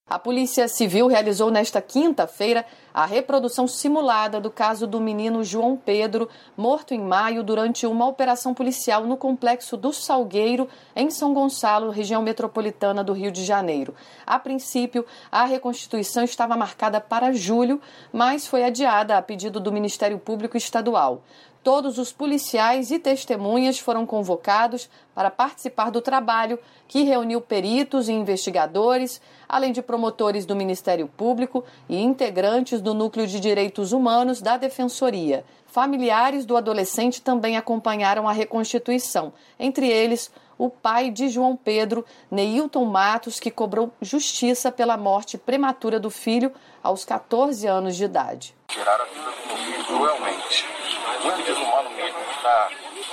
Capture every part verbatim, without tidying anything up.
A Polícia Civil realizou nesta quinta-feira a reprodução simulada do caso do menino João Pedro, morto em maio durante uma operação policial no Complexo do Salgueiro, em São Gonçalo, região metropolitana do Rio de Janeiro. A princípio, a reconstituição estava marcada para julho, mas foi adiada a pedido do Ministério Público Estadual. Todos os policiais e testemunhas foram convocados para participar do trabalho, que reuniu peritos e investigadores, além de promotores do Ministério Público e integrantes do Núcleo de Direitos Humanos da Defensoria. Familiares do adolescente também acompanharam a reconstituição, entre eles o pai de João Pedro, Neilton Matos, que cobrou justiça pela morte prematura do filho aos catorze anos de idade. Tiraram a vida do meu filho cruelmente. Muito desumano mesmo estar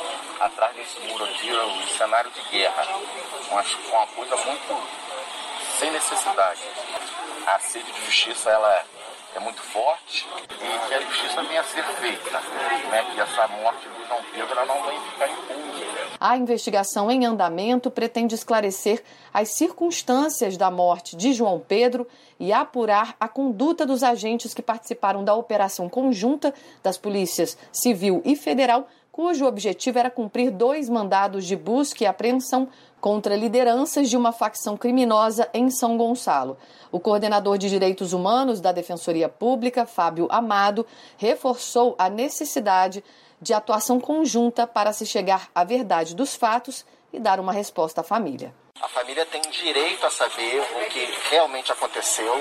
atrás desse muro aqui, um cenário de guerra, mas com uma coisa muito sem necessidade. A sede de justiça ela é muito forte e que a justiça venha a ser feita, né? Que essa morte do João Pedro ela não vai ficar impune. A investigação em andamento pretende esclarecer as circunstâncias da morte de João Pedro e apurar a conduta dos agentes que participaram da operação conjunta das polícias civil e federal, cujo objetivo era cumprir dois mandados de busca e apreensão contra lideranças de uma facção criminosa em São Gonçalo. O coordenador de Direitos Humanos da Defensoria Pública, Fábio Amado, reforçou a necessidade de atuação conjunta para se chegar à verdade dos fatos e dar uma resposta à família. A família tem direito a saber o que realmente aconteceu.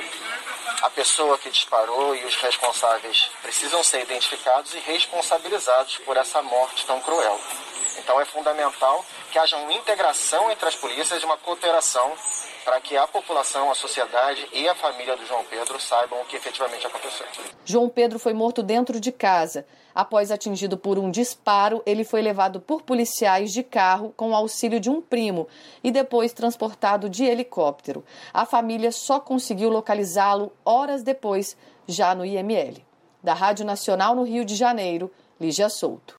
A pessoa que disparou e os responsáveis precisam ser identificados e responsabilizados por essa morte tão cruel. Então é fundamental que haja uma integração entre as polícias e uma cooperação para que a população, a sociedade e a família do João Pedro saibam o que efetivamente aconteceu. João Pedro foi morto dentro de casa. Após atingido por um disparo, ele foi levado por policiais de carro com o auxílio de um primo e depois transportado de helicóptero. A família só conseguiu localizá-lo horas depois, já no I M L. Da Rádio Nacional no Rio de Janeiro, Lígia Souto.